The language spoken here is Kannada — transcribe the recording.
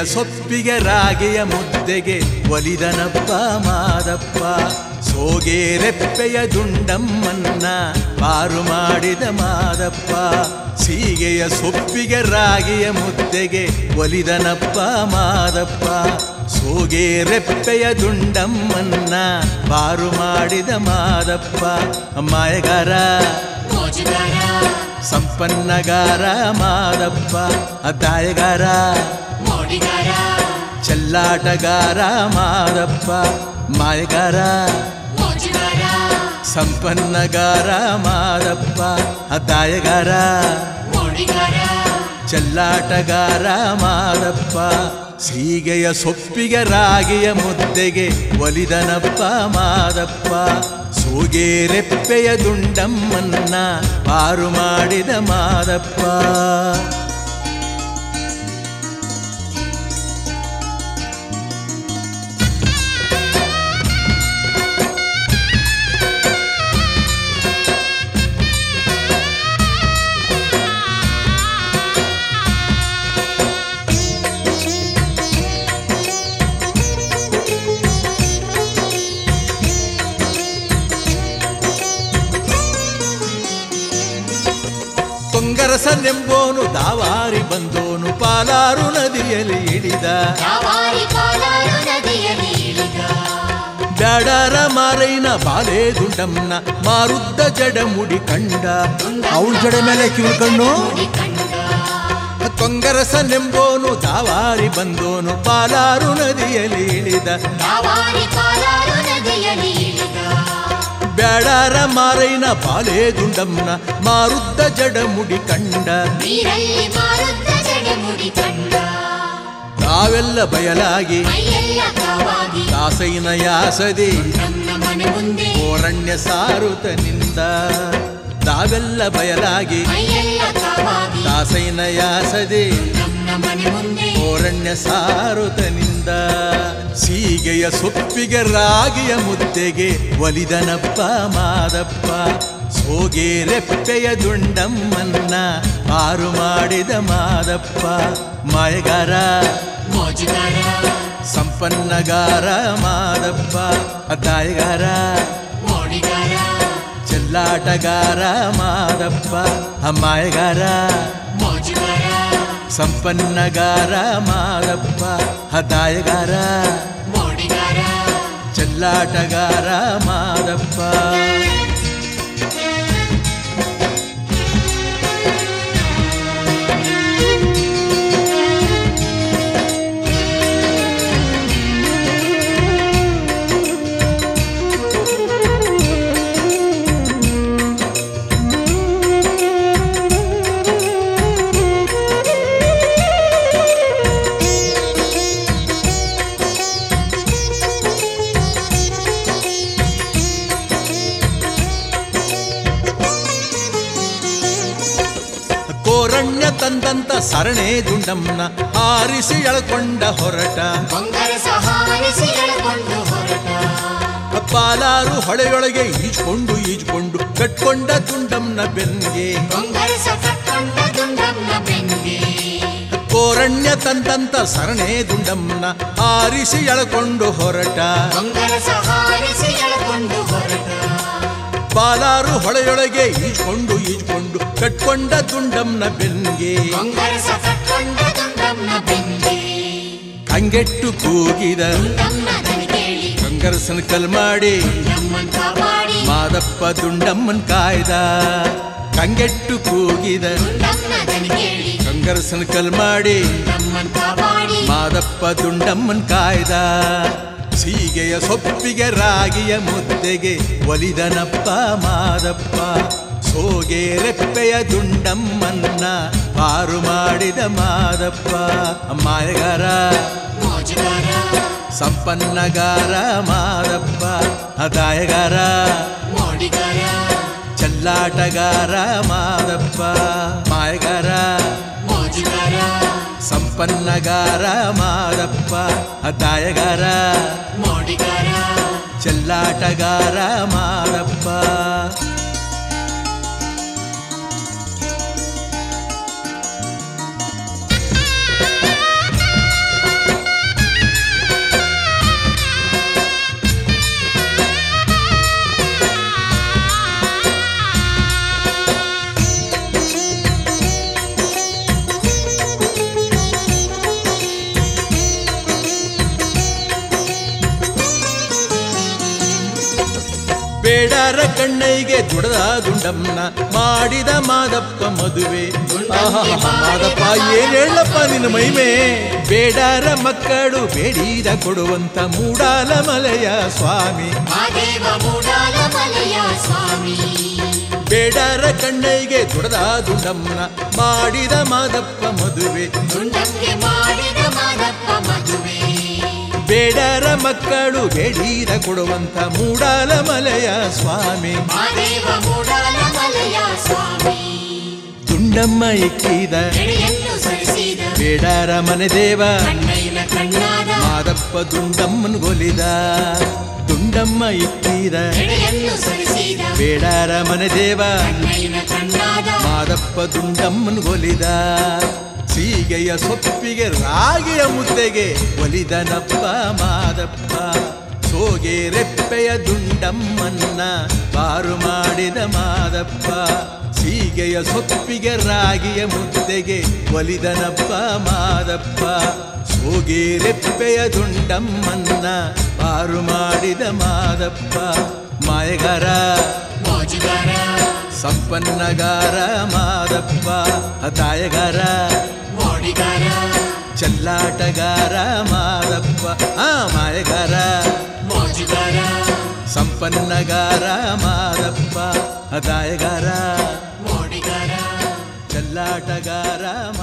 ಸೊಪ್ಪಿಗೆ ರಾಗಿಯ ಮುದ್ದೆಗೆ ಒಲಿದನಪ್ಪ ಮಾದಪ್ಪ. ಸೋಗೆ ರೆಪ್ಪೆಯ ದುಂಡಮ್ಮನ್ನ ಪಾರು ಮಾಡಿದ ಮಾದಪ್ಪ. ಸೀಗೆಯ ಸೊಪ್ಪಿಗೆ ರಾಗಿಯ ಮುದ್ದೆಗೆ ಒಲಿದನಪ್ಪ ಮಾದಪ್ಪ. ಸೋಗೆ ರೆಪ್ಪೆಯ ದುಂಡಮ್ಮನ್ನ ಪಾರು ಮಾಡಿದ ಮಾದಪ್ಪ. ಮಾಯಗಾರ ಸಂಪನ್ನಗಾರ ಮಾದಪ್ಪ. ದಾಯಗಾರ ಚೆಲ್ಲಾಟಗಾರ ಮಾದಪ್ಪ. ಮಾಯಗಾರ ಸಂಪನ್ನಗಾರ ಮಾದಪ್ಪ. ದಾಯಗಾರ ಚೆಲ್ಲಾಟಗಾರ ಮಾದಪ್ಪ. ಸೀಗೆಯ ಸೊಪ್ಪಿಗೆ ರಾಗಿಯ ಮುದ್ದೆಗೆ ಒಲಿದನಪ್ಪ ಮಾದಪ್ಪ. ಸೋಗೆ ರೆಪ್ಪೆಯ ದುಂಡಮ್ಮನ್ನ ಪಾರು ಮಾಡಿದ ಮಾದಪ್ಪ. ತೊಂಗರಸನೆಂಬೋನು ದಾವಾರಿ ಬಂದೋನು ಪಾಲಾರು ನದಿಯಲ್ಲಿ ಇಳಿದ. ಬ್ಯಾಡರ ಮಾರೈನ ಬಾಲೆ ದುಂಡಮ್ಮನ ಮಾರುದ್ದ ಜಡ ಮುಡಿ ಕಂಡ. ಅವಳ ಜಡ ಮೇಲೆ ಕಿವಿಕಣ್ಣು. ತೊಂಗರಸನೆಂಬೋನು ದಾವಾರಿ ಬಂದೋನು ಪಾಲಾರು ನದಿಯಲ್ಲಿ ಇಳಿದ. ಬ್ಯಾಡರ ಮಾರೈನ ಬಾಲೆ ದುಂಡಮ್ಮನ ಮಾರುದ್ದ ಜಡ ಮುಡಿ ಕಂಡ. ತಾವೆಲ್ಲ ಬಯಲಾಗಿ ದಾಸೈನ ಯಾಸದಿ ಓರಣ್ಯ ಸಾರುತನಿಂದ. ತಾವೆಲ್ಲ ಬಯಲಾಗಿ ದಾಸೈನ ಯಾಸದಿ ಓರಣ್ಯ ಸಾರುತನಿಂದ. ಸೀಗೆಯ ಸೊಪ್ಪಿಗೆ ರಾಗಿಯ ಮುದ್ದೆಗೆ ಒಲಿದನಪ್ಪ ಮಾದಪ್ಪ. ಸೋಗೆ ರೆಪ್ಪೆಯ ದುಂಡಮ್ಮನ್ನ ಪಾರು ಮಾಡಿದ ಮಾದಪ್ಪ. ಮಾಯಗಾರ ಸಂಪನ್ನಗಾರ ಮಾದಪ್ಪ. ದಾಯಗಾರ ಚೆಲ್ಲಾಟಗಾರ ಮಾದಪ್ಪ. ಮಾಯಗಾರ ಸಂಪನ್ನಗಾರ ಮಾದಪ್ಪ. ದಾಯಗಾರ ಚೆಲ್ಲಾಟಗಾರ ಮಾದಪ್ಪ. ಕೋರಣ್ಯ ತಂದಂತ ಸರಣೆ ದುಂಡಮ್ಮನ ಆರಿಸಿ ಎಳ್ಕೊಂಡ ಹೊರಟ. ಪಾಲಾರು ಹೊಳೆಯೊಳಗೆ ಈಜ್ಕೊಂಡು ಕಟ್ಕೊಂಡ ದುಂಡಮ್ಮನ ಬೆನ್ಗೆ. ಕೋರಣ್ಯ ತಂದಂತ ಸರಣೆ ದುಂಡಮ್ಮನ ಆರಿಸಿ ಎಳ್ಕೊಂಡು ಹೊರಟ. ಪಾಲಾರು ಹೊಳೆಯೊಳಗೆ ಈಜ್ಕೊಂಡು ಕಟ್ಕೊಂಡ ದುಂಡಮ್ಮನ ಬೆನ್ಗೆ. ಕಂಗೆಟ್ಟು ಕೂಗಿದ ಕಂಗರಸನ ಕಲ್ ಮಾಡಿ ಮಾದಪ್ಪ ದುಂಡಮ್ಮನ್ ಕಾಯ್ದ. ಕಂಗೆಟ್ಟು ಕೂಗಿದ ಕಂಗರಸನ ಕಲ್ ಮಾಡಿ ಮಾದಪ್ಪ ದುಂಡಮ್ಮನ್ ಕಾಯ್ದ. ಸೀಗೆಯ ಸೊಪ್ಪಿಗೆ ರಾಗಿಯ ಮುದ್ದೆಗೆ ಒಲಿದನಪ್ಪ ಮಾದಪ್ಪ. ಸೋಗೆ ರೆಪ್ಪೆಯ ದುಂಡಮ್ಮನ್ನ ಪಾರು ಮಾಡಿದ ಮಾದಪ್ಪ. ಮಾಯಗಾರ ಸಂಪನ್ನಗಾರ ಮಾದಪ್ಪ. ದಾಯಗಾರ ಚೆಲ್ಲಾಟಗಾರ ಮಾದಪ್ಪ. ಮಾಯಗಾರ ಸಂಪನ್ನಗಾರ ಮಾದಪ್ಪ. ದಾಯಗಾರ ಚೆಲ್ಲಾಟಗಾರ ಮಾದಪ್ಪ. ಬೇಡಾರ ಕಣ್ಣೈಗೆ ದುಡದ ದುಂಡಮ್ಮನ ಮಾಡಿದ ಮಾದಪ್ಪ ಮದುವೆ. ಮಾದಪ್ಪ ಏನ್ ಹೇಳಪ್ಪ ನಿನ್ನ ಮಹಿಮೆ. ಬೇಡಾರ ಮಕ್ಕಳು ಬೇಡಿದ ಕೊಡುವಂತ ಮೂಡಾಲ ಮಲೆಯ ಸ್ವಾಮಿ. ಬೇಡಾರ ಕಣ್ಣೈಗೆ ದುಡದ ದುಂಡಮ್ಮನ ಮಾಡಿದ ಮಾದಪ್ಪ ಮದುವೆ. ಬೇಡಾರ ಮಕ್ಕಳು ಬೇಡಿದ ಕೊಡುವಂತ ಮೂಡಾಲ ಮಲೆಯ ಸ್ವಾಮಿ. ದುಂಡಮ್ಮ ಇಕ್ಕಿದ ಬೇಡಾರ ಮನೆ ದೇವ ಮಾದಪ್ಪ ದುಂಡಮ್ಮನ್ ಗೊಲಿದ. ದುಂಡಮ್ಮ ಇಕ್ಕಿದ ಬೇಡಾರ ಮನೆ ದೇವ ಮಾದಪ್ಪ ದುಂಡಮ್ಮನ್ ಗೊಲಿದ. ಸೀಗೆಯ ಸೊಪ್ಪಿಗೆ ರಾಗಿಯ ಮುದ್ದೆಗೆ ಒಲಿದನಪ್ಪ ಮಾದಪ್ಪ. ಸೋಗೆ ರೆಪ್ಪೆಯ ದುಂಡಮ್ಮನ್ನ ಬಾರು ಮಾಡಿದ ಮಾದಪ್ಪ. ಸೀಗೆಯ ಸೊಪ್ಪಿಗೆ ರಾಗಿಯ ಮುದ್ದೆಗೆ ಒಲಿದನಪ್ಪ ಮಾದಪ್ಪ. ಸೋಗೆ ರೆಪ್ಪೆಯ ದುಂಡಮ್ಮನ್ನ ಬಾರು ಮಾಡಿದ ಮಾದಪ್ಪ. ಮಾಯಗಾರ ಸಂಪನ್ನಗಾರ ಮಾದಪ್ಪ. ತಾಯಗಾರ ಚಲ್ಲಾಟಗಾರ ಮಾದಪ್ಪ. ಮಾಯಗಾರ ಸಂಪನ್ನಗಾರ ಮಾದಪ್ಪ. ತಾಯಗಾರ ಚಲ್ಲಾಟಗಾರ